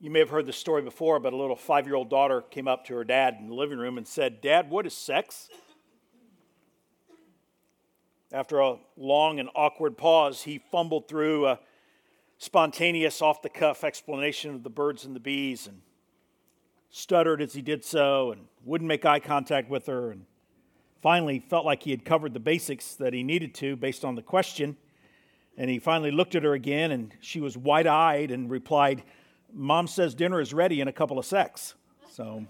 You may have heard this story before, but a little 5-year-old daughter came up to her dad in the living room and said, "Dad, what is sex?" After a long and awkward pause, he fumbled through a spontaneous, off-the-cuff explanation of the birds and the bees and stuttered as he did so and wouldn't make eye contact with her, and finally felt like he had covered the basics that he needed to based on the question. And he finally looked at her again, and she was wide-eyed and replied, "Mom says dinner is ready in a couple of secs." So,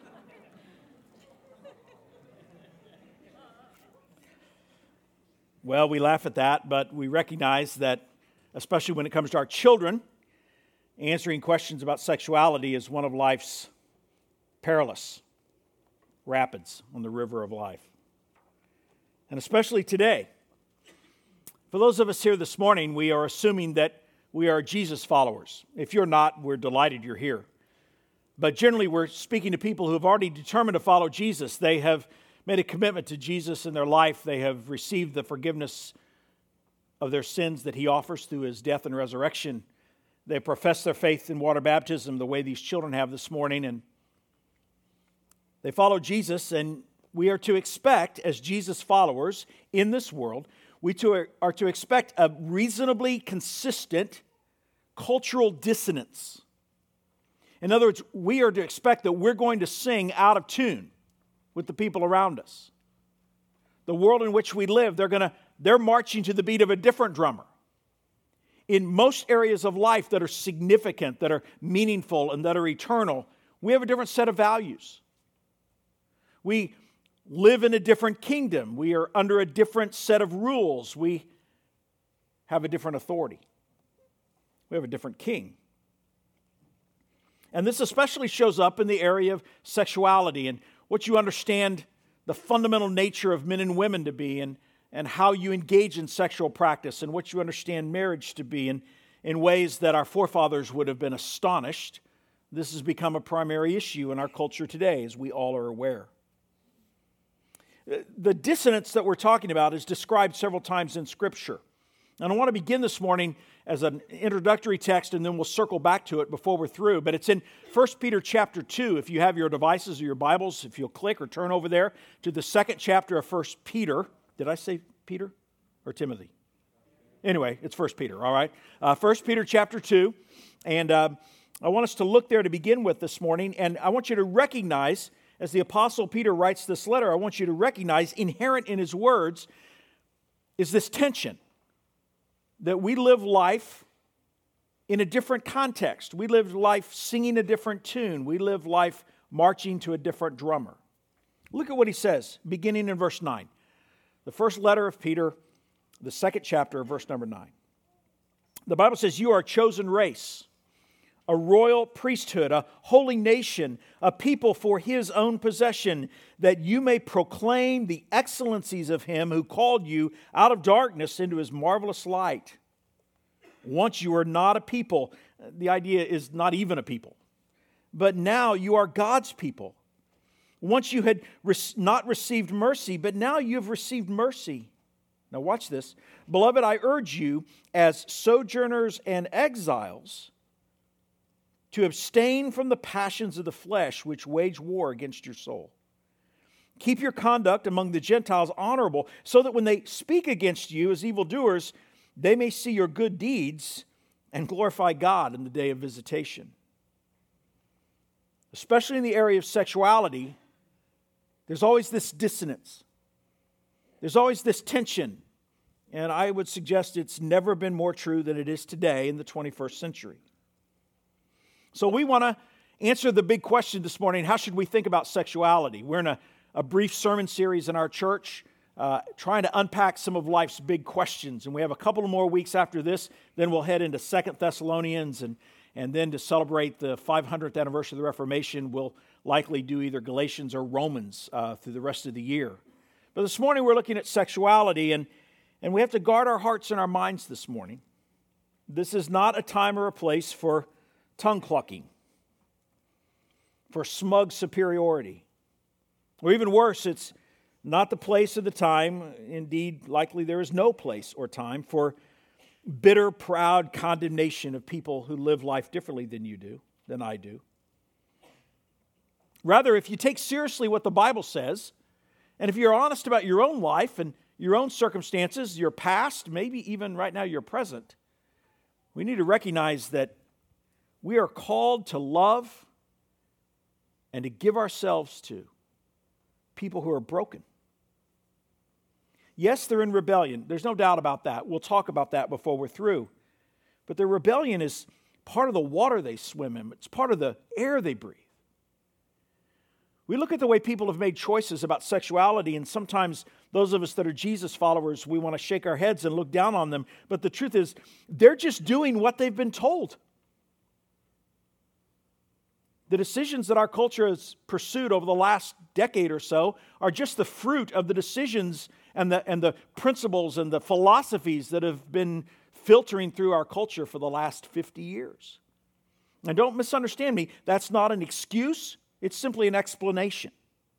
well, we laugh at that, but we recognize that, especially when it comes to our children, answering questions about sexuality is one of life's perilous rapids on the river of life. And especially today, for those of us here this morning, we are assuming that we are Jesus followers. If you're not, we're delighted you're here. But generally, we're speaking to people who have already determined to follow Jesus. They have made a commitment to Jesus in their life. They have received the forgiveness of their sins that he offers through his death and resurrection. They profess their faith in water baptism the way these children have this morning, and they follow Jesus. And we are to expect, as Jesus followers in this world, we are to expect a reasonably consistent cultural dissonance. In other words, we are to expect that we're going to sing out of tune with the people around us. The world in which we live, they're marching to the beat of a different drummer. In most areas of life that are significant, that are meaningful, and that are eternal, we have a different set of values. We live in a different kingdom. We are under a different set of rules. We have a different authority. We have a different king. And this especially shows up in the area of sexuality and what you understand the fundamental nature of men and women to be, and how you engage in sexual practice, and what you understand marriage to be, and in ways that our forefathers would have been astonished. This has become a primary issue in our culture today, as we all are aware. The dissonance that we're talking about is described several times in Scripture. And I want to begin this morning as an introductory text, and then we'll circle back to it before we're through. But it's in 1 Peter chapter 2. If you have your devices or your Bibles, if you'll click or turn over there to the second chapter of 1 Peter. Did I say Peter or Timothy? Anyway, it's 1 Peter, all right? 1 Peter chapter 2. And I want us to look there to begin with this morning. And I want you to recognize, as the Apostle Peter writes this letter, I want you to recognize inherent in his words is this tension that we live life in a different context. We live life singing a different tune. We live life marching to a different drummer. Look at what he says, beginning in verse 9. The first letter of Peter, the second chapter, verse number 9. The Bible says, "You are a chosen race, a royal priesthood, a holy nation, a people for his own possession, that you may proclaim the excellencies of him who called you out of darkness into his marvelous light. Once you were not a people," the idea is not even a people, "but now you are God's people. Once you had not received mercy, but now you have received mercy." Now watch this. "Beloved, I urge you as sojourners and exiles to abstain from the passions of the flesh which wage war against your soul. Keep your conduct among the Gentiles honorable, so that when they speak against you as evildoers, they may see your good deeds and glorify God in the day of visitation." Especially in the area of sexuality, there's always this dissonance. There's always this tension. And I would suggest it's never been more true than it is today in the 21st century. So we want to answer the big question this morning: how should we think about sexuality? We're in a brief sermon series in our church trying to unpack some of life's big questions. And we have a couple of more weeks after this. Then we'll head into 2 Thessalonians. And then to celebrate the 500th anniversary of the Reformation, we'll likely do either Galatians or Romans through the rest of the year. But this morning we're looking at sexuality. And we have to guard our hearts and our minds this morning. This is not a time or a place for tongue clucking, for smug superiority. Or even worse, it's not the place or the time, indeed, likely there is no place or time for bitter, proud condemnation of people who live life differently than you do. than I do. Rather, if you take seriously what the Bible says, and if you're honest about your own life and your own circumstances, your past, maybe even right now your present, we need to recognize that we are called to love and to give ourselves to people who are broken. Yes, they're in rebellion. There's no doubt about that. We'll talk about that before we're through. But their rebellion is part of the water they swim in. It's part of the air they breathe. We look at the way people have made choices about sexuality, and sometimes those of us that are Jesus followers, we want to shake our heads and look down on them. But the truth is, they're just doing what they've been told. The decisions that our culture has pursued over the last decade or so are just the fruit of the decisions and the principles and the philosophies that have been filtering through our culture for the last 50 years. And don't misunderstand me, that's not an excuse, it's simply an explanation.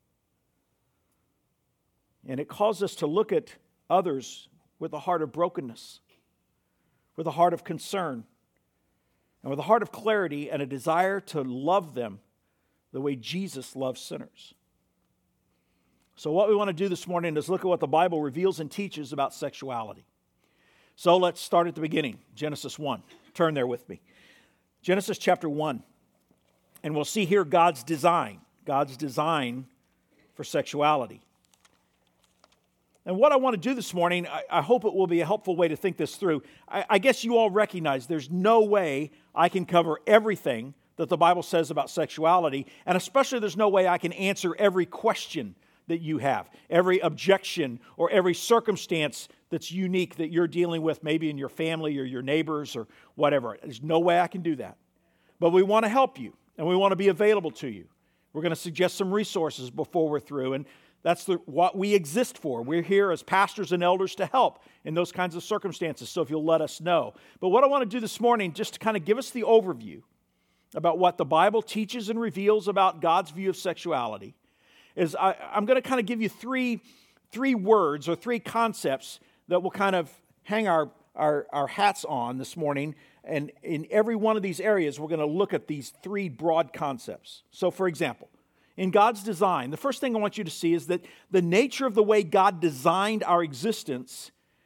And it calls us to look at others with a heart of brokenness, with a heart of concern, and with a heart of clarity and a desire to love them the way Jesus loves sinners. So what we want to do this morning is look at what the Bible reveals and teaches about sexuality. So let's start at the beginning, Genesis 1. Turn there with me. Genesis chapter 1. And we'll see here God's design for sexuality. And what I want to do this morning, I hope it will be a helpful way to think this through. I guess you all recognize there's no way I can cover everything that the Bible says about sexuality, and especially there's no way I can answer every question that you have, every objection or every circumstance that's unique that you're dealing with, maybe in your family or your neighbors or whatever. There's no way I can do that. But we want to help you, and we want to be available to you. We're going to suggest some resources before we're through, and that's what we exist for. We're here as pastors and elders to help in those kinds of circumstances, so if you'll let us know. But what I want to do this morning, just to kind of give us the overview about what the Bible teaches and reveals about God's view of sexuality, is I'm going to kind of give you three words or three concepts that we'll kind of hang our hats on this morning. And in every one of these areas, we're going to look at these three broad concepts. So, for example, in God's design, the first thing I want you to see is that the nature of the way God designed our existence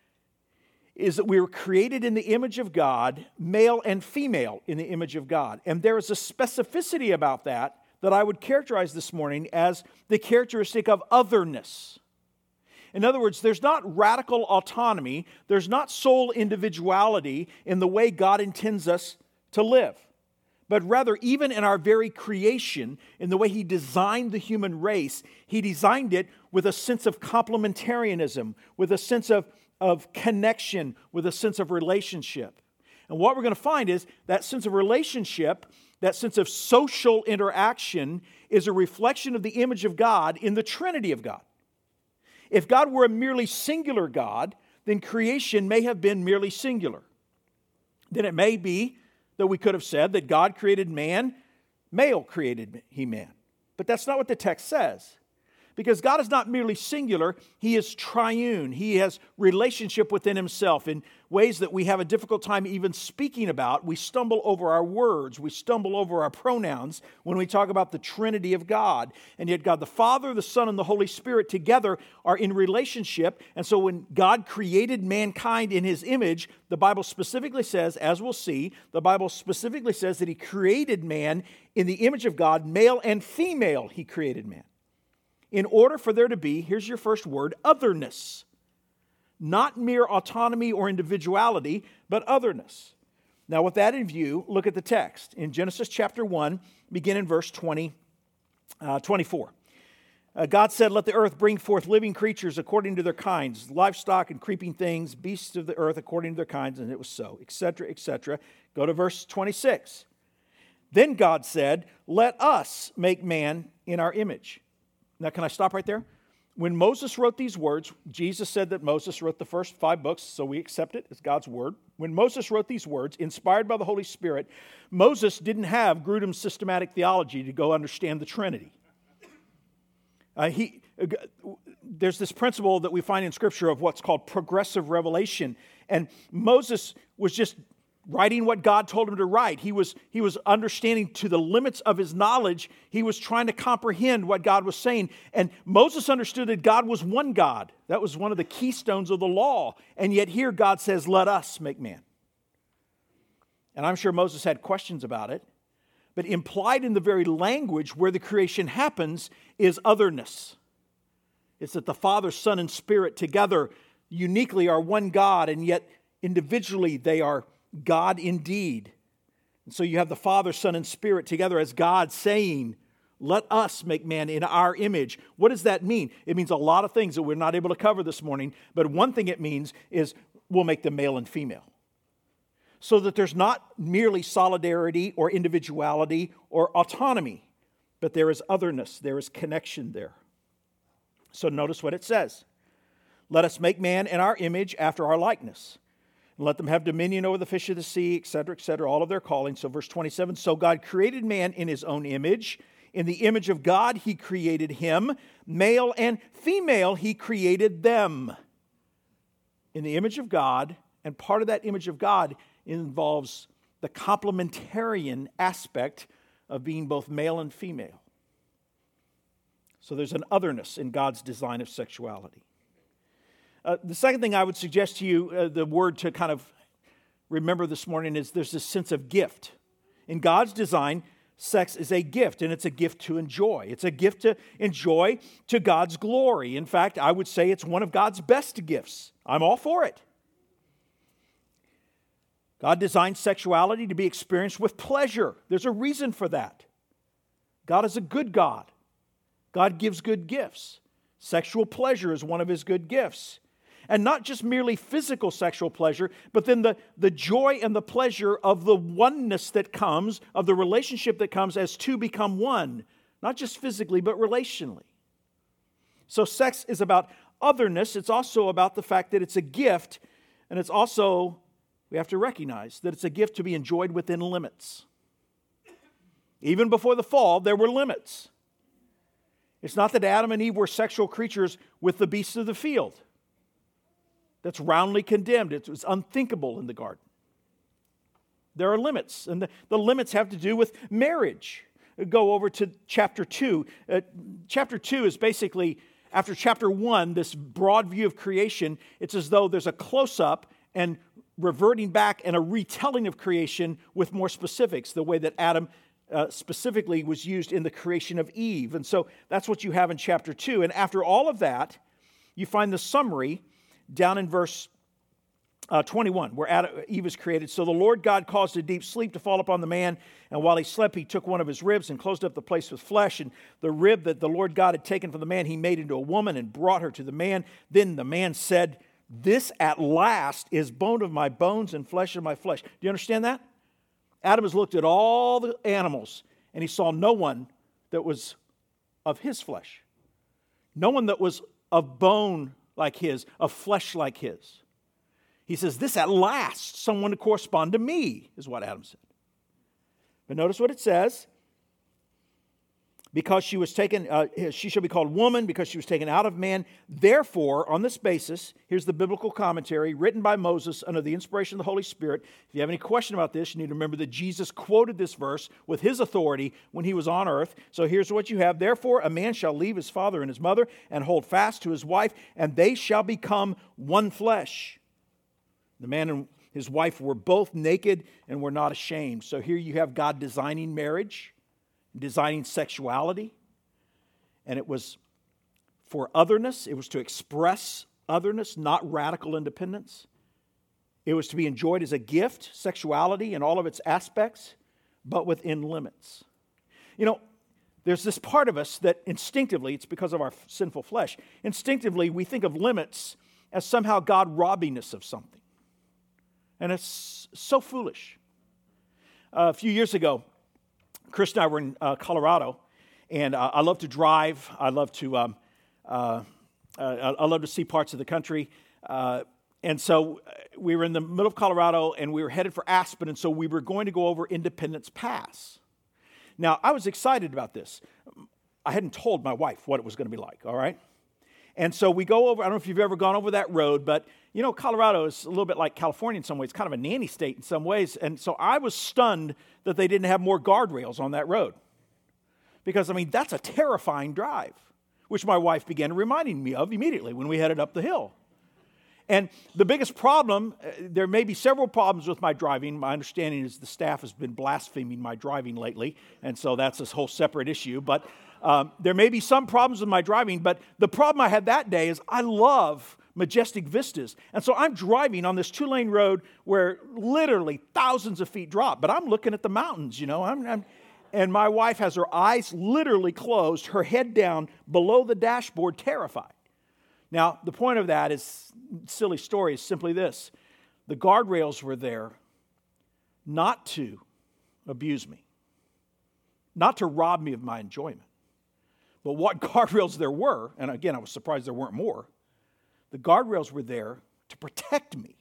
is that we were created in the image of God, male and female in the image of God. And there is a specificity about that I would characterize this morning as the characteristic of otherness. In other words, there's not radical autonomy, there's not sole individuality in the way God intends us to live. But rather, even in our very creation, in the way He designed the human race, He designed it with a sense of complementarianism, with a sense of connection, with a sense of relationship. And what we're going to find is that sense of relationship, that sense of social interaction, is a reflection of the image of God in the Trinity of God. If God were a merely singular God, then creation may have been merely singular. Then it may be that we could have said that God created man, male created he man. But that's not what the text says. Because God is not merely singular, He is triune. He has relationship within Himself in ways that we have a difficult time even speaking about. We stumble over our words. We stumble over our pronouns when we talk about the Trinity of God. And yet God the Father, the Son, and the Holy Spirit together are in relationship. And so when God created mankind in His image, the Bible specifically says, as we'll see, the Bible specifically says that He created man in the image of God, male and female He created man. In order for there to be, here's your first word, otherness. Not mere autonomy or individuality, but otherness. Now, with that in view, look at the text. In Genesis chapter 1, begin in verse 24. God said, "Let the earth bring forth living creatures according to their kinds, livestock and creeping things, beasts of the earth according to their kinds." And it was so, etc., etc. Go to verse 26. Then God said, "Let us make man in our image." Now, can I stop right there? When Moses wrote these words, Jesus said that Moses wrote the first 5 books, so we accept it as God's word. When Moses wrote these words, inspired by the Holy Spirit, Moses didn't have Grudem's systematic theology to go understand the Trinity. There's this principle that we find in Scripture of what's called progressive revelation, and Moses was just writing what God told him to write. He was understanding to the limits of his knowledge. He was trying to comprehend what God was saying. And Moses understood that God was one God. That was one of the keystones of the law. And yet here God says, let us make man. And I'm sure Moses had questions about it. But implied in the very language where the creation happens is otherness. It's that the Father, Son, and Spirit together uniquely are one God, and yet individually they are God indeed. And so you have the Father, Son, and Spirit together as God saying, let us make man in our image. What does that mean? It means a lot of things that we're not able to cover this morning, but one thing it means is we'll make them male and female. So that there's not merely solidarity or individuality or autonomy, but there is otherness, there is connection there. So notice what it says. Let us make man in our image after our likeness. And let them have dominion over the fish of the sea, etc., all of their calling. So verse 27, so God created man in his own image. In the image of God, he created him. Male and female, he created them. In the image of God, and part of that image of God involves the complementarian aspect of being both male and female. So there's an otherness in God's design of sexuality. The second thing I would suggest to you, the word to kind of remember this morning is there's this sense of gift. In God's design, sex is a gift, and it's a gift to enjoy. It's a gift to enjoy to God's glory. In fact, I would say it's one of God's best gifts. I'm all for it. God designed sexuality to be experienced with pleasure. There's a reason for that. God is a good God. God gives good gifts. Sexual pleasure is one of his good gifts. And not just merely physical sexual pleasure, but then the joy and the pleasure of the oneness that comes, of the relationship that comes as two become one. Not just physically, but relationally. So sex is about otherness. It's also about the fact that it's a gift. And it's also, we have to recognize that it's a gift to be enjoyed within limits. Even before the fall, there were limits. It's not that Adam and Eve were sexual creatures with the beasts of the field. That's roundly condemned. It was unthinkable in the garden. There are limits, and the limits have to do with marriage. Go over to chapter 2. Chapter 2 is basically, after chapter 1, this broad view of creation. It's as though there's a close-up and reverting back and a retelling of creation with more specifics, the way that Adam specifically was used in the creation of Eve. And so that's what you have in chapter 2. And after all of that, you find the summary down in verse 21, where Eve is created. So the Lord God caused a deep sleep to fall upon the man, and while he slept, he took one of his ribs and closed up the place with flesh. And the rib that the Lord God had taken from the man, he made into a woman and brought her to the man. Then the man said, this at last is bone of my bones and flesh of my flesh. Do you understand that? Adam has looked at all the animals, and he saw no one that was of his flesh. No one that was of bone like his, of flesh like his. He says, this at last, someone to correspond to me, is what Adam said. But notice what it says. Because she was taken, she shall be called woman, because she was taken out of man. Therefore, on this basis, here's the biblical commentary written by Moses under the inspiration of the Holy Spirit. If you have any question about this, you need to remember that Jesus quoted this verse with his authority when he was on earth. So here's what you have. Therefore, a man shall leave his father and his mother and hold fast to his wife, and they shall become one flesh. The man and his wife were both naked and were not ashamed. So here you have God designing marriage, designing sexuality, and it was for otherness. It was to express otherness, not radical independence. It was to be enjoyed as a gift, sexuality in all of its aspects, but within limits. You know, there's this part of us that instinctively, it's because of our sinful flesh, instinctively we think of limits as somehow God robbing us of something. And it's so foolish. A few years ago, Chris and I were in Colorado, and I love to drive. I love to see parts of the country. And so we were in the middle of Colorado, and we were headed for Aspen, and so we were going to go over Independence Pass. Now, I was excited about this. I hadn't told my wife what it was going to be like, all right? And so we go over, I don't know if you've ever gone over that road, but you know, Colorado is a little bit like California in some ways, kind of a nanny state in some ways. And so I was stunned that they didn't have more guardrails on that road. Because, I mean, that's a terrifying drive, which my wife began reminding me of immediately when we headed up the hill. And the biggest problem, there may be several problems with my driving. My understanding is the staff has been blaspheming my driving lately, and so that's this whole separate issue. But there may be some problems with my driving, but the problem I had that day is I love majestic vistas. And so I'm driving on this 2-lane road where literally thousands of feet drop, but I'm looking at the mountains, you know. And my wife has her eyes literally closed, her head down below the dashboard, terrified. Now, the point of that is, silly story, is simply this. The guardrails were there not to abuse me, not to rob me of my enjoyment. But what guardrails there were, and again, I was surprised there weren't more, the guardrails were there to protect me.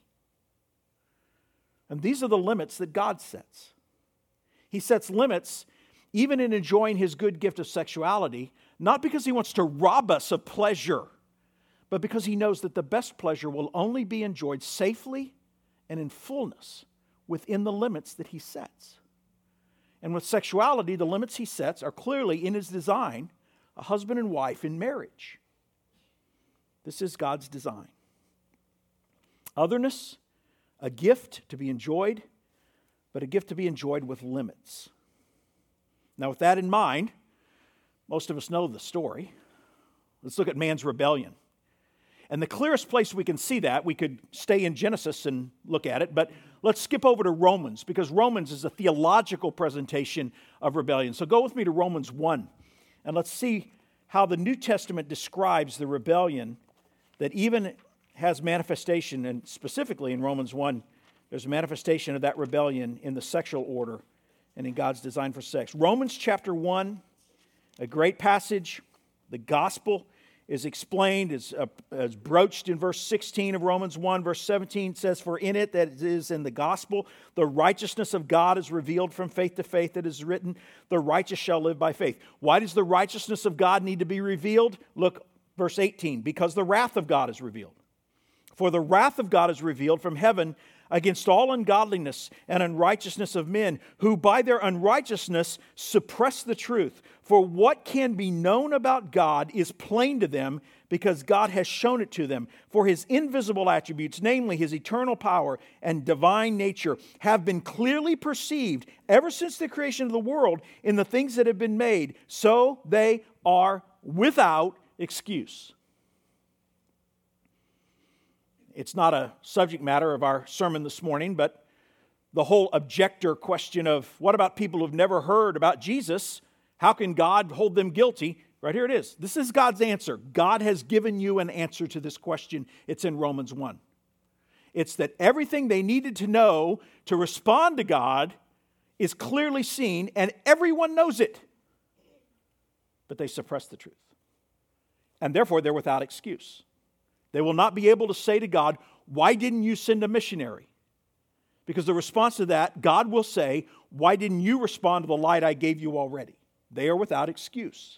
And these are the limits that God sets. He sets limits even in enjoying his good gift of sexuality, not because he wants to rob us of pleasure, but because he knows that the best pleasure will only be enjoyed safely and in fullness within the limits that he sets. And with sexuality, the limits he sets are clearly in his design, a husband and wife in marriage. This is God's design. Otherness, a gift to be enjoyed, but a gift to be enjoyed with limits. Now, with that in mind, most of us know the story. Let's look at man's rebellion. And the clearest place we can see that, we could stay in Genesis and look at it, but let's skip over to Romans, because Romans is a theological presentation of rebellion. So go with me to Romans 1, and let's see how the New Testament describes the rebellion that even has manifestation, and specifically in Romans 1, there's a manifestation of that rebellion in the sexual order and in God's design for sex. Romans chapter 1, a great passage. The gospel is explained, is broached in verse 16 of Romans 1. Verse 17 says, "For in it, that is in the gospel, the righteousness of God is revealed from faith to faith, that is written, the righteous shall live by faith." Why does the righteousness of God need to be revealed? Look, verse 18, "Because the wrath of God is revealed. For the wrath of God is revealed from heaven against all ungodliness and unrighteousness of men, who by their unrighteousness suppress the truth. For what can be known about God is plain to them, because God has shown it to them. For his invisible attributes, namely his eternal power and divine nature, have been clearly perceived ever since the creation of the world in the things that have been made, so they are without excuse." It's not a subject matter of our sermon this morning, but the whole objector question of what about people who've never heard about Jesus? How can God hold them guilty? Right here it is. This is God's answer. God has given you an answer to this question. It's in Romans 1. It's that everything they needed to know to respond to God is clearly seen, and everyone knows it. But they suppress the truth. And therefore, they're without excuse. They will not be able to say to God, "Why didn't you send a missionary?" Because the response to that, God will say, "Why didn't you respond to the light I gave you already?" They are without excuse.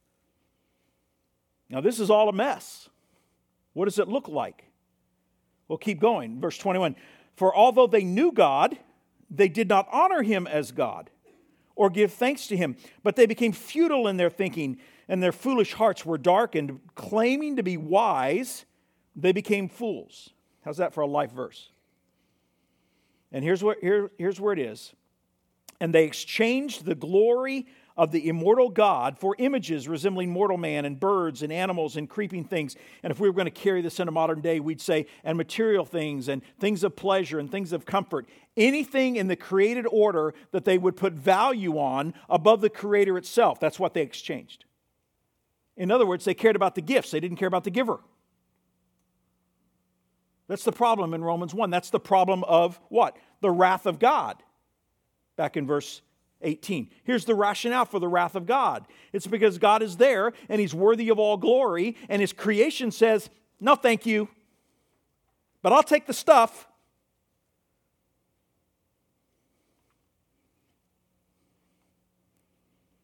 Now, this is all a mess. What does it look like? Well, keep going. Verse 21, "For although they knew God, they did not honor him as God or give thanks to him, but they became futile in their thinking, and their foolish hearts were darkened. Claiming to be wise, they became fools." How's that for a life verse? And here's where it is. "And they exchanged the glory of the immortal God for images resembling mortal man and birds and animals and creeping things." And if we were going to carry this into modern day, we'd say, and material things and things of pleasure and things of comfort. Anything in the created order that they would put value on above the Creator itself. That's what they exchanged. In other words, they cared about the gifts. They didn't care about the giver. That's the problem in Romans 1. That's the problem of what? The wrath of God. Back in verse 18. Here's the rationale for the wrath of God. It's because God is there and he's worthy of all glory, and his creation says, "No, thank you, but I'll take the stuff."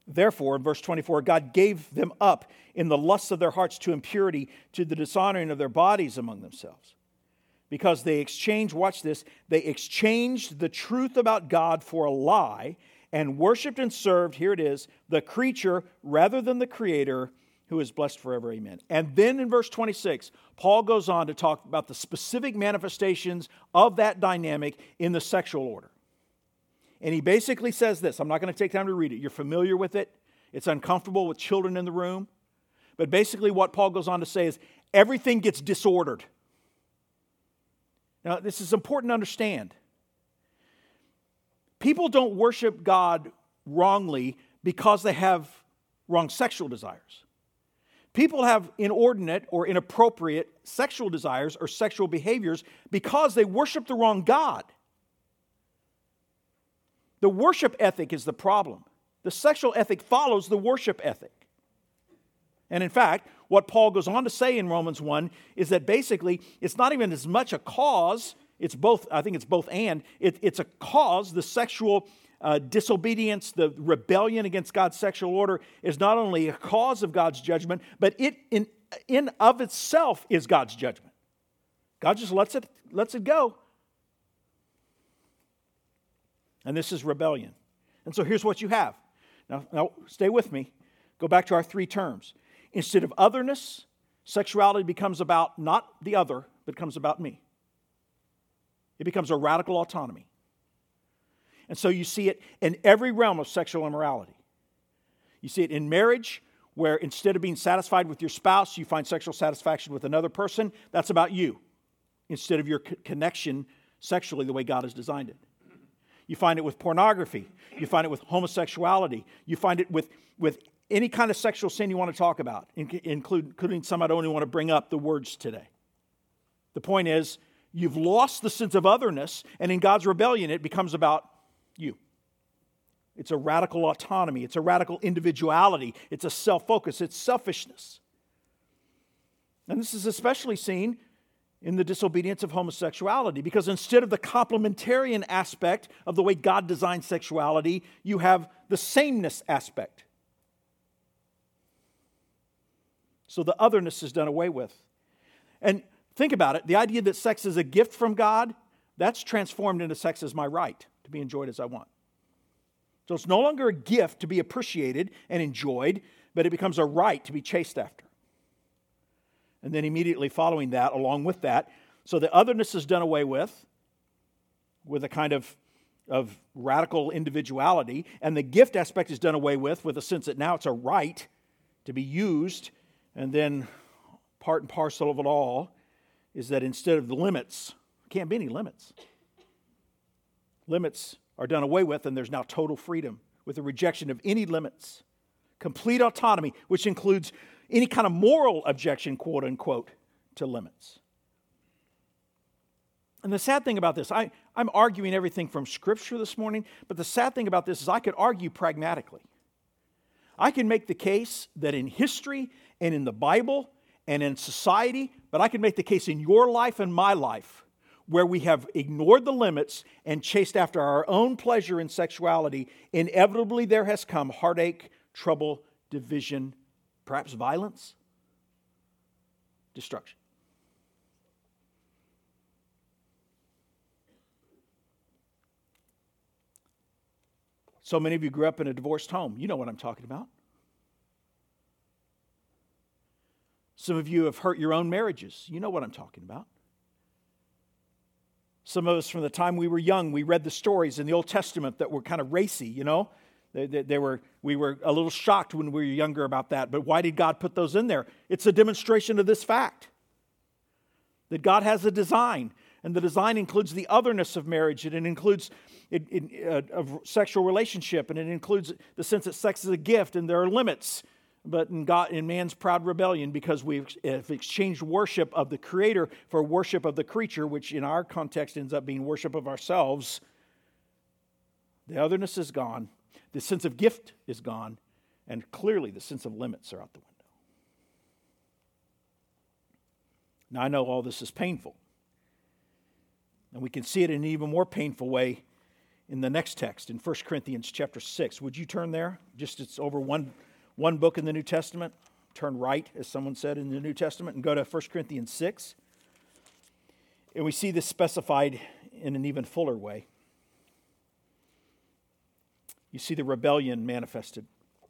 Therefore, in verse 24, God gave them up in the lusts of their hearts to impurity, to the dishonoring of their bodies among themselves. Because they exchanged, watch this, they exchanged the truth about God for a lie and worshiped and served, here it is, the creature rather than the Creator, who is blessed forever, amen. And then in verse 26, Paul goes on to talk about the specific manifestations of that dynamic in the sexual order. And he basically says this. I'm not going to take time to read it. You're familiar with it. It's uncomfortable with children in the room. But basically what Paul goes on to say is everything gets disordered. Now, this is important to understand. People don't worship God wrongly because they have wrong sexual desires. People have inordinate or inappropriate sexual desires or sexual behaviors because they worship the wrong God. The worship ethic is the problem. The sexual ethic follows the worship ethic. And in fact, what Paul goes on to say in Romans 1 is that basically it's not even as much a cause, it's both, I think it's both and, it's a cause, the sexual disobedience, the rebellion against God's sexual order is not only a cause of God's judgment, but it in of itself is God's judgment. God just lets it go. And this is rebellion. And so here's what you have. Now stay with me. Go back to our three terms. Instead of otherness, sexuality becomes about not the other, but becomes about me. It becomes a radical autonomy. And so you see it in every realm of sexual immorality. You see it in marriage, where instead of being satisfied with your spouse, you find sexual satisfaction with another person. That's about you, instead of your connection sexually the way God has designed it. You find it with pornography. You find it with homosexuality. You find it with any kind of sexual sin you want to talk about, including some I don't even want to bring up the words today. The point is, you've lost the sense of otherness, and in God's rebellion, it becomes about you. It's a radical autonomy. It's a radical individuality. It's a self-focus. It's selfishness. And this is especially seen in the disobedience of homosexuality, because instead of the complementarian aspect of the way God designed sexuality, you have the sameness aspect. So the otherness is done away with. And think about it, the idea that sex is a gift from God, that's transformed into sex as my right to be enjoyed as I want. So it's no longer a gift to be appreciated and enjoyed, but it becomes a right to be chased after. And then immediately following that, along with that, so the otherness is done away with a kind of radical individuality, and the gift aspect is done away with a sense that now it's a right to be used, and then part and parcel of it all is that instead of the limits, can't be any limits. Limits are done away with, and there's now total freedom with the rejection of any limits. Complete autonomy, which includes any kind of moral objection, quote unquote, to limits. And the sad thing about this, I'm arguing everything from Scripture this morning, but the sad thing about this is I could argue pragmatically. I can make the case that in history and in the Bible and in society, but I can make the case in your life and my life where we have ignored the limits and chased after our own pleasure in sexuality, inevitably there has come heartache, trouble, division, perhaps violence, destruction. So many of you grew up in a divorced home. You know what I'm talking about. Some of you have hurt your own marriages. You know what I'm talking about. Some of us, from the time we were young, we read the stories in the Old Testament that were kind of racy, you know. We were a little shocked when we were younger about that, but why did God put those in there? It's a demonstration of this fact, that God has a design, and the design includes the otherness of marriage, and it includes of sexual relationship, and it includes the sense that sex is a gift, and there are limits. But in man's proud rebellion, because we've exchanged worship of the Creator for worship of the creature, which in our context ends up being worship of ourselves, the otherness is gone. The sense of gift is gone, and clearly the sense of limits are out the window. Now, I know all this is painful, and we can see it in an even more painful way in the next text, in 1 Corinthians chapter 6. Would you turn there? Just it's over one book in the New Testament. Turn right, as someone said in the New Testament, and go to 1 Corinthians 6. And we see this specified in an even fuller way. You see the rebellion manifested.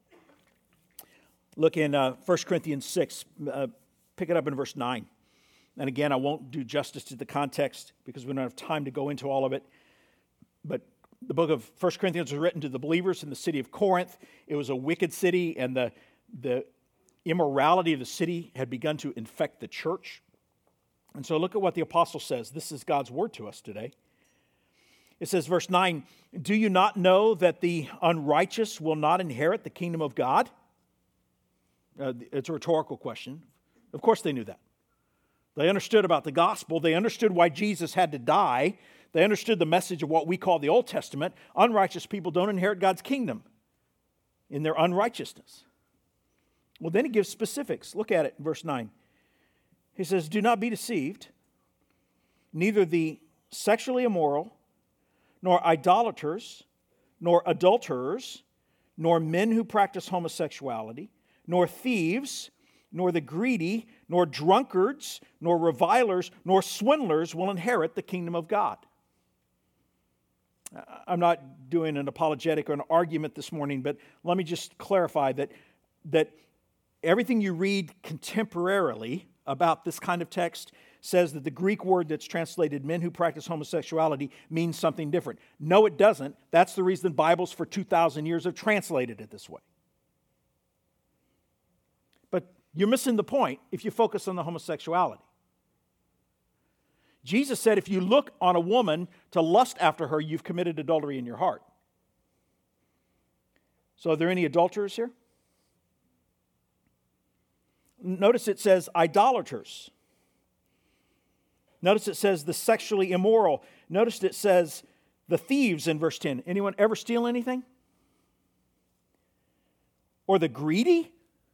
Look in 1 Corinthians 6, pick it up in verse 9. And again, I won't do justice to the context because we don't have time to go into all of it. But the book of 1 Corinthians was written to the believers in the city of Corinth. It was a wicked city, and the immorality of the city had begun to infect the church. And so look at what the apostle says. This is God's word to us today. It says, verse 9, "Do you not know that the unrighteous will not inherit the kingdom of God?" It's a rhetorical question. Of course they knew that. They understood about the gospel. They understood why Jesus had to die. They understood the message of what we call the Old Testament. Unrighteous people don't inherit God's kingdom in their unrighteousness. Well, then he gives specifics. Look at it in verse 9. He says, "Do not be deceived. Neither the sexually immoral, nor idolaters, nor adulterers, nor men who practice homosexuality, nor thieves, nor the greedy, nor drunkards, nor revilers, nor swindlers will inherit the kingdom of God." I'm not doing an apologetic or an argument this morning, but let me just clarify that everything you read contemporarily about this kind of text says that the Greek word that's translated men who practice homosexuality means something different. No, it doesn't. That's the reason Bibles for 2,000 years have translated it this way. But you're missing the point if you focus on the homosexuality. Jesus said if you look on a woman to lust after her, you've committed adultery in your heart. So are there any adulterers here? Notice it says idolaters. Notice it says the sexually immoral. Notice it says the thieves in verse 10. Anyone ever steal anything? Or the greedy?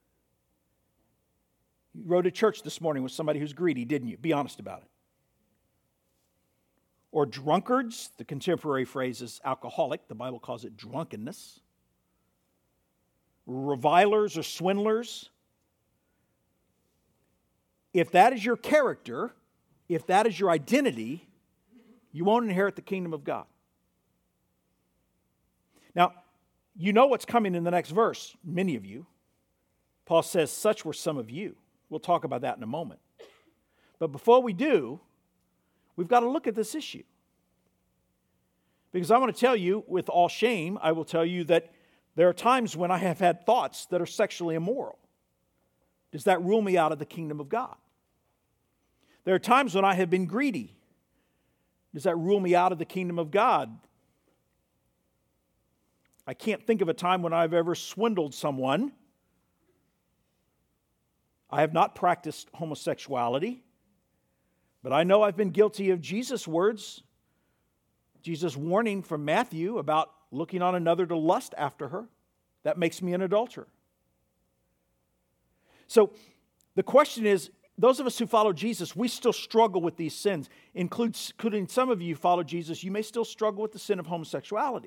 You rode to church this morning with somebody who's greedy, didn't you? Be honest about it. Or drunkards. The contemporary phrase is alcoholic. The Bible calls it drunkenness. Revilers or swindlers. If that is your character, if that is your identity, you won't inherit the kingdom of God. Now, you know what's coming in the next verse, many of you. Paul says, "Such were some of you." We'll talk about that in a moment. But before we do, we've got to look at this issue. Because I want to tell you, with all shame, I will tell you that there are times when I have had thoughts that are sexually immoral. Does that rule me out of the kingdom of God? There are times when I have been greedy. Does that rule me out of the kingdom of God? I can't think of a time when I've ever swindled someone. I have not practiced homosexuality, but I know I've been guilty of Jesus' words, Jesus' warning from Matthew about looking on another to lust after her. That makes me an adulterer. So the question is, those of us who follow Jesus, we still struggle with these sins. Including some of you who follow Jesus, you may still struggle with the sin of homosexuality.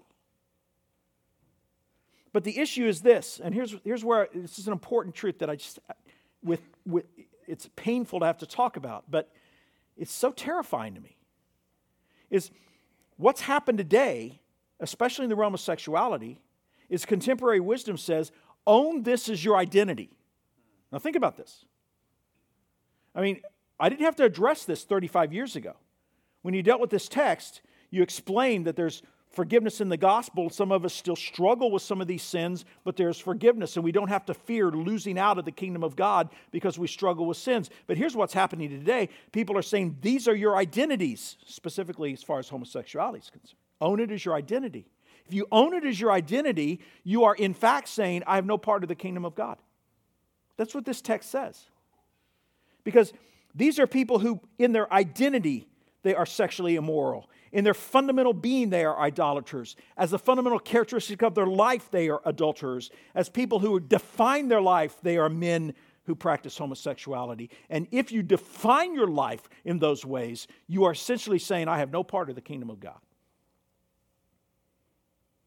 But the issue is this, and here's where this is an important truth that I just, it's painful to have to talk about, but it's so terrifying to me, is what's happened today, especially in the realm of sexuality, is contemporary wisdom says, own this as your identity. Now think about this. I mean, I didn't have to address this 35 years ago. When you dealt with this text, you explained that there's forgiveness in the gospel. Some of us still struggle with some of these sins, but there's forgiveness, and we don't have to fear losing out of the kingdom of God because we struggle with sins. But here's what's happening today. People are saying these are your identities, specifically as far as homosexuality is concerned. Own it as your identity. If you own it as your identity, you are in fact saying, I have no part of the kingdom of God. That's what this text says. Because these are people who, in their identity, they are sexually immoral. In their fundamental being, they are idolaters. As a fundamental characteristic of their life, they are adulterers. As people who define their life, they are men who practice homosexuality. And if you define your life in those ways, you are essentially saying, I have no part of the kingdom of God.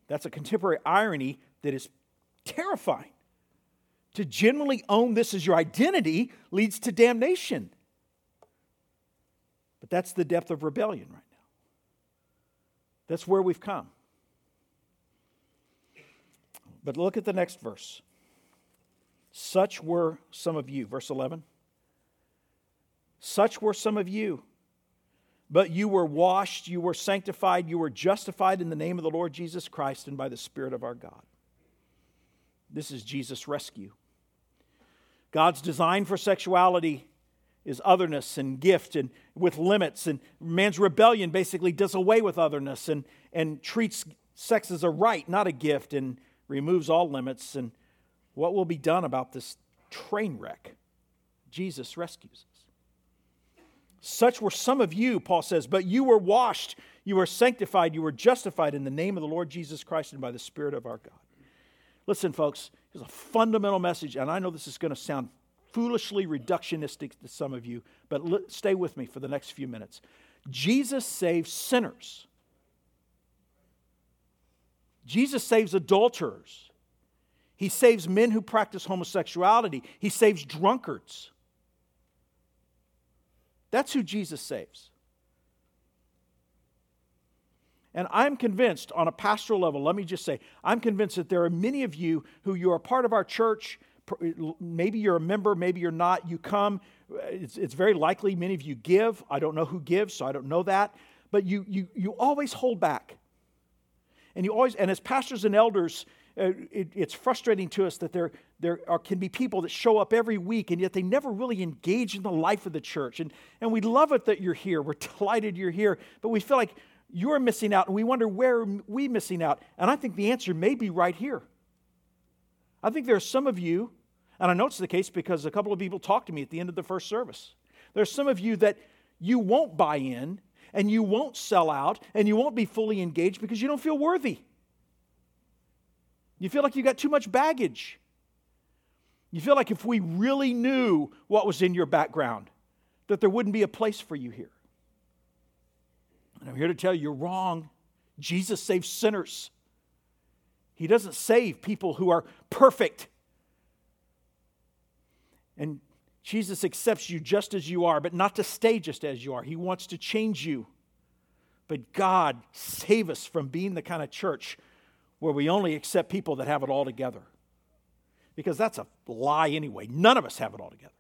That's a contemporary irony that is terrifying. To genuinely own this as your identity leads to damnation. But that's the depth of rebellion right now. That's where we've come. But look at the next verse. Such were some of you. Verse 11. Such were some of you. But you were washed, you were sanctified, you were justified in the name of the Lord Jesus Christ and by the Spirit of our God. This is Jesus' rescue. God's design for sexuality is otherness and gift and with limits. And man's rebellion basically does away with otherness and treats sex as a right, not a gift, and removes all limits. And what will be done about this train wreck? Jesus rescues us. Such were some of you, Paul says, but you were washed, you were sanctified, you were justified in the name of the Lord Jesus Christ and by the Spirit of our God. Listen, folks, here's a fundamental message, and I know this is going to sound foolishly reductionistic to some of you, but stay with me for the next few minutes. Jesus saves sinners. Jesus saves adulterers. He saves men who practice homosexuality. He saves drunkards. That's who Jesus saves. And I'm convinced on a pastoral level, let me just say, I'm convinced that there are many of you who you are part of our church. Maybe you're a member, maybe you're not. You come, it's very likely many of you give. I don't know who gives, so I don't know that. But you always hold back. And as pastors and elders, it's frustrating to us that there can be people that show up every week and yet they never really engage in the life of the church. And we love it that you're here. We're delighted you're here. But we feel like you're missing out and we wonder where are we missing out. And I think the answer may be right here. I think there are some of you, and I know it's the case because a couple of people talked to me at the end of the first service. There are some of you that you won't buy in and you won't sell out and you won't be fully engaged because you don't feel worthy. You feel like you got too much baggage. You feel like if we really knew what was in your background, that there wouldn't be a place for you here. And I'm here to tell you, you're wrong. Jesus saves sinners. He doesn't save people who are perfect. And Jesus accepts you just as you are, but not to stay just as you are. He wants to change you. But God, save us from being the kind of church where we only accept people that have it all together. Because that's a lie anyway. None of us have it all together.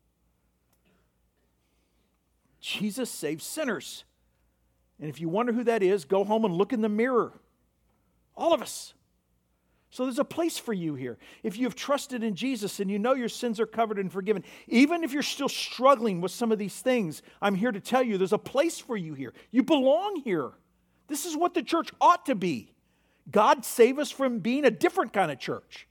Jesus saves sinners. And if you wonder who that is, go home and look in the mirror. All of us. So there's a place for you here. If you have trusted in Jesus and you know your sins are covered and forgiven, even if you're still struggling with some of these things, I'm here to tell you there's a place for you here. You belong here. This is what the church ought to be. God save us from being a different kind of church.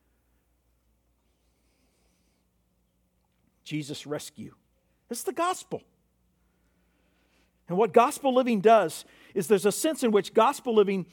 Jesus' rescue. It's the gospel. And what gospel living does is there's a sense in which gospel living,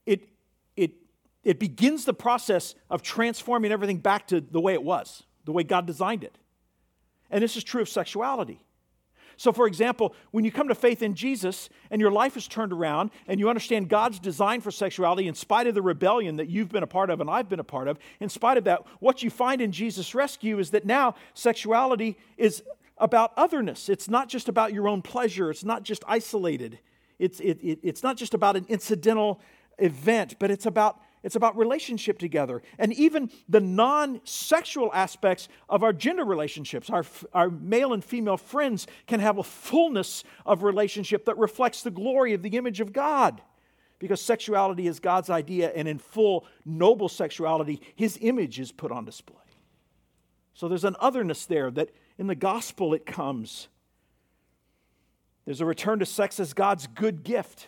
it begins the process of transforming everything back to the way it was, the way God designed it. And this is true of sexuality. So, for example, when you come to faith in Jesus and your life is turned around and you understand God's design for sexuality in spite of the rebellion that you've been a part of and I've been a part of, in spite of that, what you find in Jesus' rescue is that now sexuality is about otherness. It's not just about your own pleasure. It's not just isolated. It's not just about an incidental event, but it's about relationship together. And even the non-sexual aspects of our gender relationships, our male and female friends can have a fullness of relationship that reflects the glory of the image of God. Because sexuality is God's idea, and in full noble sexuality, His image is put on display. So there's an otherness there that in the gospel it comes. There's a return to sex as God's good gift.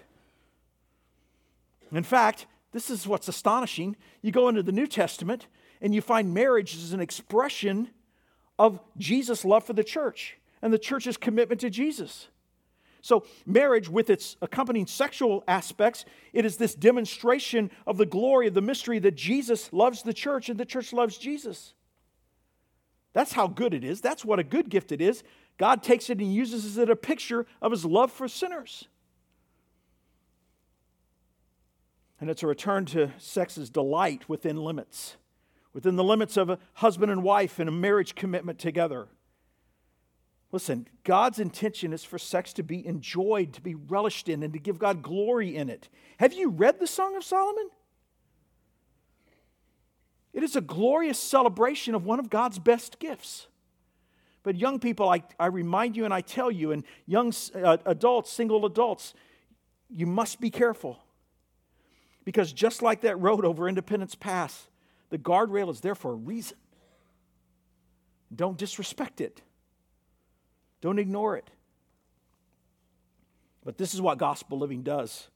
In fact, this is what's astonishing. You go into the New Testament and you find marriage as an expression of Jesus' love for the church and the church's commitment to Jesus. So marriage, with its accompanying sexual aspects, it is this demonstration of the glory of the mystery that Jesus loves the church and the church loves Jesus. That's how good it is. That's what a good gift it is. God takes it and uses it as a picture of His love for sinners. And it's a return to sex's delight within the limits of a husband and wife and a marriage commitment together. Listen, God's intention is for sex to be enjoyed, to be relished in, and to give God glory in it. Have you read the Song of Solomon? It is a glorious celebration of one of God's best gifts. But young people, I remind you and I tell you, and young adults, single adults, you must be careful. Because just like that road over Independence Pass, the guardrail is there for a reason. Don't disrespect it. Don't ignore it. But this is what gospel living does.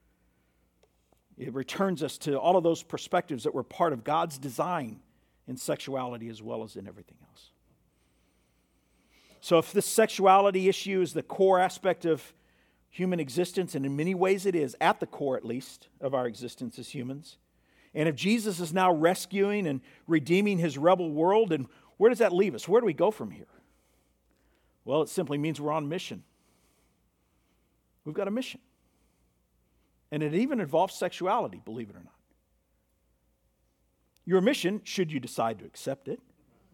It returns us to all of those perspectives that were part of God's design in sexuality as well as in everything else. So if this sexuality issue is the core aspect of human existence, and in many ways it is, at the core at least, of our existence as humans, and if Jesus is now rescuing and redeeming his rebel world, and where does that leave us? Where do we go from here? Well, it simply means we're on mission. We've got a mission. And it even involves sexuality, believe it or not. Your mission, should you decide to accept it.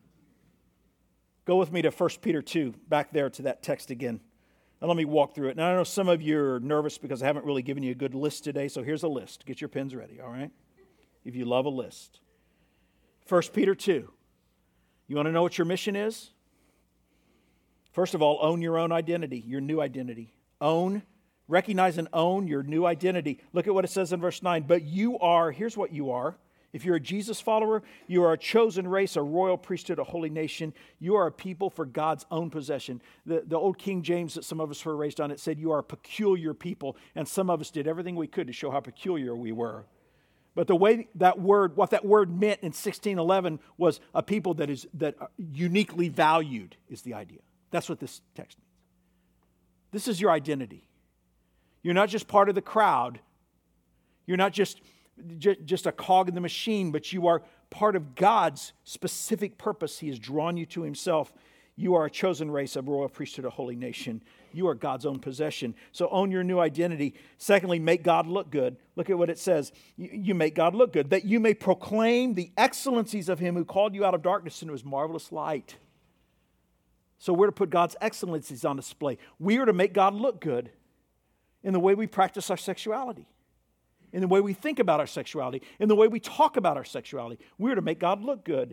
Go with me to 1 Peter 2, back there to that text again. And let me walk through it. Now, I know some of you are nervous because I haven't really given you a good list today, so here's a list. Get your pens ready, all right? If you love a list. 1 Peter 2. You want to know what your mission is? First of all, own your own identity, your new identity. Recognize and own your new identity. Look at what it says in verse 9. But you are, here's what you are. If you're a Jesus follower, you are a chosen race, a royal priesthood, a holy nation. You are a people for God's own possession. The old King James that some of us were raised on, it said you are a peculiar people. And some of us did everything we could to show how peculiar we were. But the way what that word meant in 1611 was a people that are uniquely valued is the idea. That's what this text means. This is your identity. You're not just part of the crowd. You're not just a cog in the machine, but you are part of God's specific purpose. He has drawn you to himself. You are a chosen race, a royal priesthood, a holy nation. You are God's own possession. So own your new identity. Secondly, make God look good. Look at what it says. You make God look good, that you may proclaim the excellencies of him who called you out of darkness into his marvelous light. So we're to put God's excellencies on display. We are to make God look good in the way we practice our sexuality, in the way we think about our sexuality, in the way we talk about our sexuality. We are to make God look good.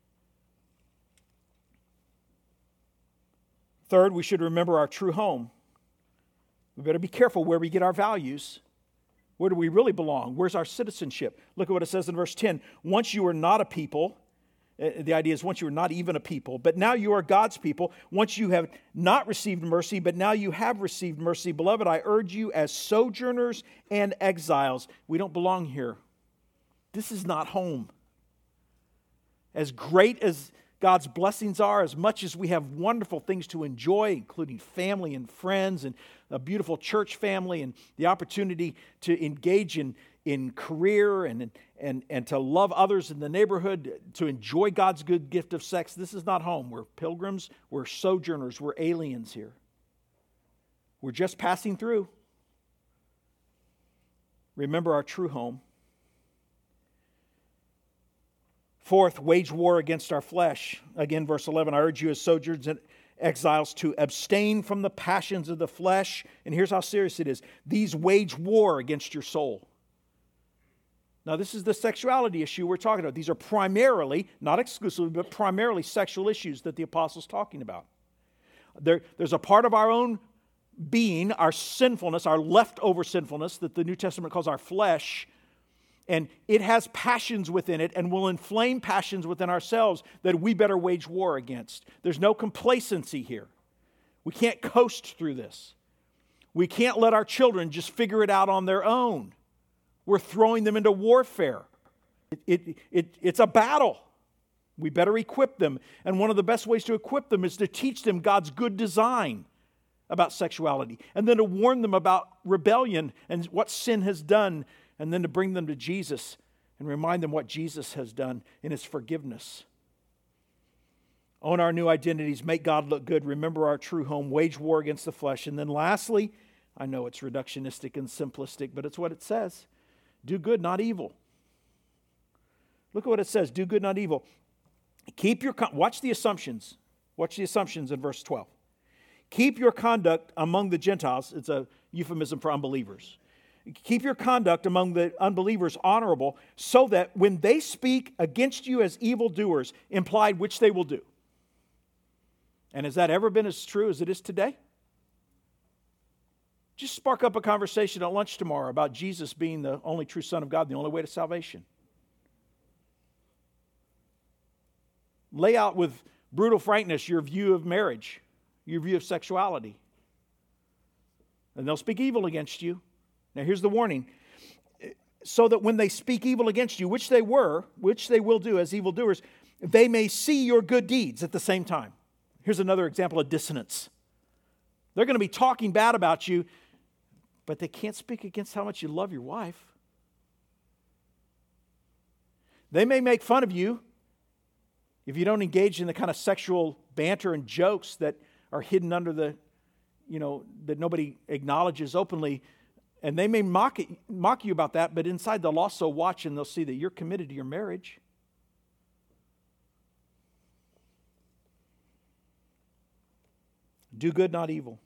Third, we should remember our true home. We better be careful where we get our values. Where do we really belong? Where's our citizenship? Look at what it says in verse 10. Once you were not a people. The idea is once you were not even a people, but now you are God's people. Once you have not received mercy, but now you have received mercy. Beloved, I urge you as sojourners and exiles. We don't belong here. This is not home. As great as God's blessings are, as much as we have wonderful things to enjoy, including family and friends and a beautiful church family and the opportunity to engage in career and to love others in the neighborhood, to enjoy God's good gift of sex. This is not home. We're pilgrims, we're sojourners, we're aliens here. We're just passing through. Remember our true home. Fourth, wage war against our flesh. Again, verse 11, I urge you as sojourners and exiles to abstain from the passions of the flesh. And here's how serious it is. These wage war against your soul. Now, this is the sexuality issue we're talking about. These are primarily, not exclusively, but primarily sexual issues that the apostle's talking about. There's a part of our own being, our sinfulness, our leftover sinfulness that the New Testament calls our flesh, and it has passions within it and will inflame passions within ourselves that we better wage war against. There's no complacency here. We can't coast through this. We can't let our children just figure it out on their own. We're throwing them into warfare. It's a battle. We better equip them. And one of the best ways to equip them is to teach them God's good design about sexuality, and then to warn them about rebellion and what sin has done, and then to bring them to Jesus and remind them what Jesus has done in his forgiveness. Own our new identities, make God look good, remember our true home, wage war against the flesh. And then lastly, I know it's reductionistic and simplistic, but it's what it says. Do good, not evil. Look at what it says, do good, not evil. Watch the assumptions. Watch the assumptions in verse 12. Keep your conduct among the Gentiles. It's a euphemism for unbelievers. Keep your conduct among the unbelievers honorable, so that when they speak against you as evildoers, implied which they will do. And has that ever been as true as it is today? Just spark up a conversation at lunch tomorrow about Jesus being the only true Son of God, the only way to salvation. Lay out with brutal frankness your view of marriage, your view of sexuality. And they'll speak evil against you. Now here's the warning. So that when they speak evil against you, which they will do as evildoers, they may see your good deeds at the same time. Here's another example of dissonance. They're going to be talking bad about you, but they can't speak against how much you love your wife. They may make fun of you if you don't engage in the kind of sexual banter and jokes that are hidden under the, that nobody acknowledges openly. And they may mock you about that, but inside they'll also watch and they'll see that you're committed to your marriage. Do good, not evil.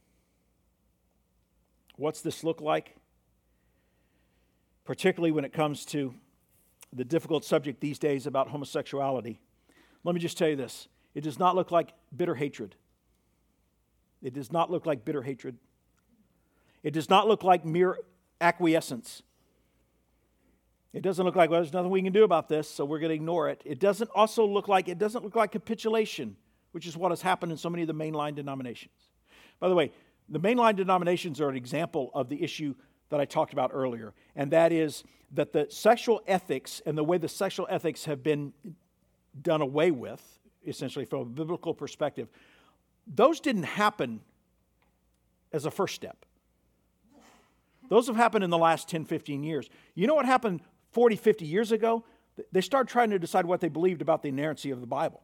What's this look like? Particularly when it comes to the difficult subject these days about homosexuality. Let me just tell you this. It does not look like bitter hatred. It does not look like bitter hatred. It does not look like mere acquiescence. It doesn't look like, well, there's nothing we can do about this, so we're going to ignore it. It doesn't look like capitulation, which is what has happened in so many of the mainline denominations. By the way, the mainline denominations are an example of the issue that I talked about earlier, and that is that the sexual ethics and the way the sexual ethics have been done away with, essentially from a biblical perspective, those didn't happen as a first step. Those have happened in the last 10, 15 years. You know what happened 40, 50 years ago? They started trying to decide what they believed about the inerrancy of the Bible.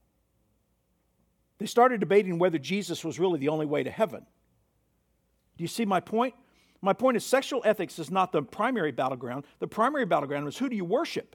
They started debating whether Jesus was really the only way to heaven. Do you see my point? My point is sexual ethics is not the primary battleground. The primary battleground is who do you worship?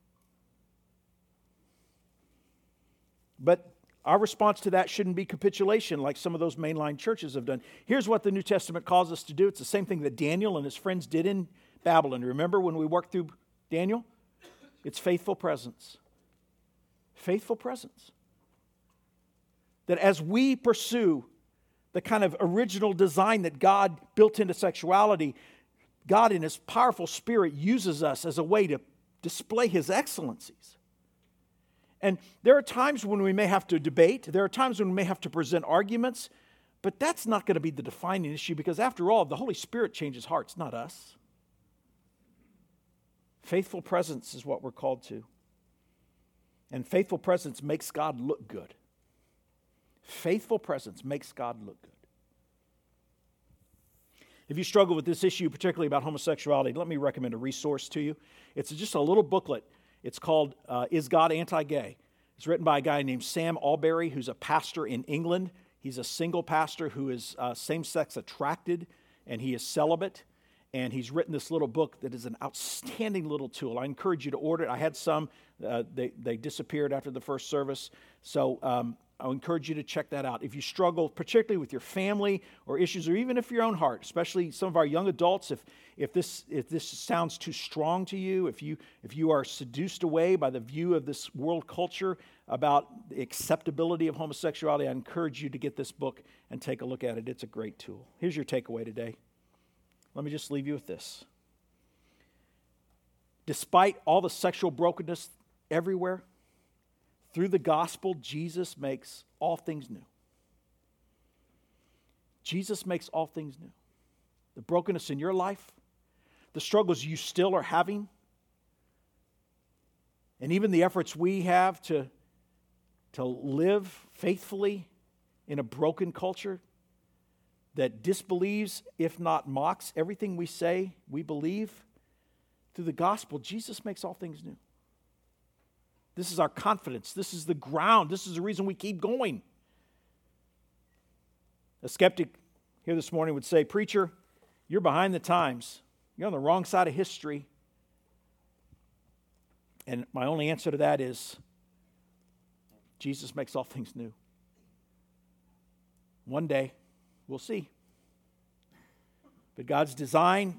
But our response to that shouldn't be capitulation like some of those mainline churches have done. Here's what the New Testament calls us to do. It's the same thing that Daniel and his friends did in Babylon. Remember when we worked through Daniel? It's faithful presence. Faithful presence. That as we pursue the kind of original design that God built into sexuality, God in His powerful Spirit uses us as a way to display His excellencies. And there are times when we may have to debate. There are times when we may have to present arguments. But that's not going to be the defining issue because after all, the Holy Spirit changes hearts, not us. Faithful presence is what we're called to. And faithful presence makes God look good. Faithful presence makes God look good. If you struggle with this issue, particularly about homosexuality, let me recommend a resource to you. It's just a little booklet. It's called Is God Anti-Gay? It's written by a guy named Sam Alberry, who's a pastor in England. He's a single pastor who is same-sex attracted, and he is celibate. And he's written this little book that is an outstanding little tool. I encourage you to order it. I had some. They disappeared after the first service. So I'll encourage you to check that out. If you struggle, particularly with your family or issues, or even if your own heart, especially some of our young adults, if this sounds too strong to you, if you are seduced away by the view of this world culture about the acceptability of homosexuality, I encourage you to get this book and take a look at it. It's a great tool. Here's your takeaway today. Let me just leave you with this. Despite all the sexual brokenness everywhere, through the gospel, Jesus makes all things new. Jesus makes all things new. The brokenness in your life, the struggles you still are having, and even the efforts we have to live faithfully in a broken culture that disbelieves, if not mocks, everything we say we believe. Through the gospel, Jesus makes all things new. This is our confidence. This is the ground. This is the reason we keep going. A skeptic here this morning would say, "Preacher, you're behind the times. You're on the wrong side of history. And my only answer to that is Jesus makes all things new. One day, we'll see. But God's design,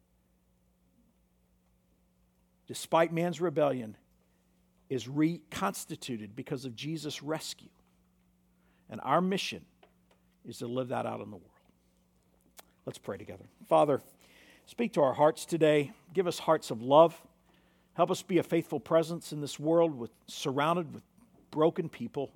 despite man's rebellion, is reconstituted because of Jesus' rescue. And our mission is to live that out in the world. Let's pray together. Father, speak to our hearts today. Give us hearts of love. Help us be a faithful presence in this world surrounded with broken people.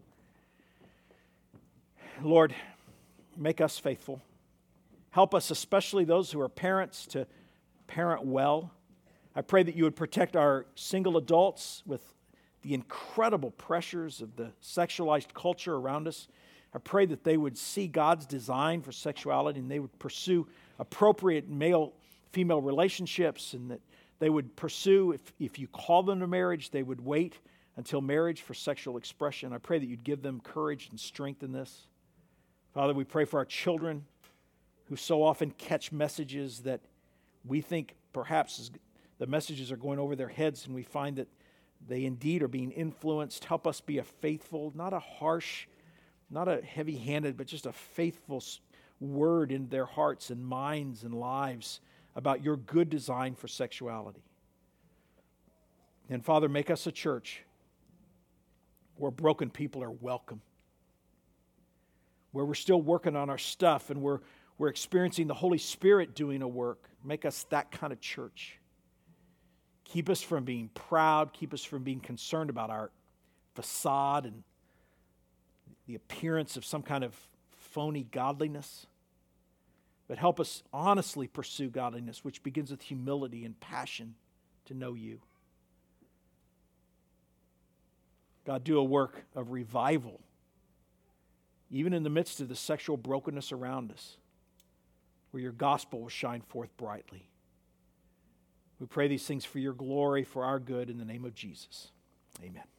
Lord, make us faithful. Help us, especially those who are parents, to parent well. I pray that you would protect our single adults with the incredible pressures of the sexualized culture around us. I pray that they would see God's design for sexuality and they would pursue appropriate male-female relationships, and that they would pursue, if you call them to marriage, they would wait until marriage for sexual expression. I pray that you'd give them courage and strength in this. Father, we pray for our children who so often catch messages that we think perhaps the messages are going over their heads, and we find that they indeed are being influenced. Help us be a faithful, not a harsh, not a heavy-handed, but just a faithful word in their hearts and minds and lives about your good design for sexuality. And Father, make us a church where broken people are welcome, where we're still working on our stuff and we're experiencing the Holy Spirit doing a work. Make us that kind of church. Keep us from being proud. Keep us from being concerned about our facade and the appearance of some kind of phony godliness. But help us honestly pursue godliness, which begins with humility and passion to know you. God, do a work of revival, even in the midst of the sexual brokenness around us, where your gospel will shine forth brightly. We pray these things for your glory, for our good, in the name of Jesus. Amen.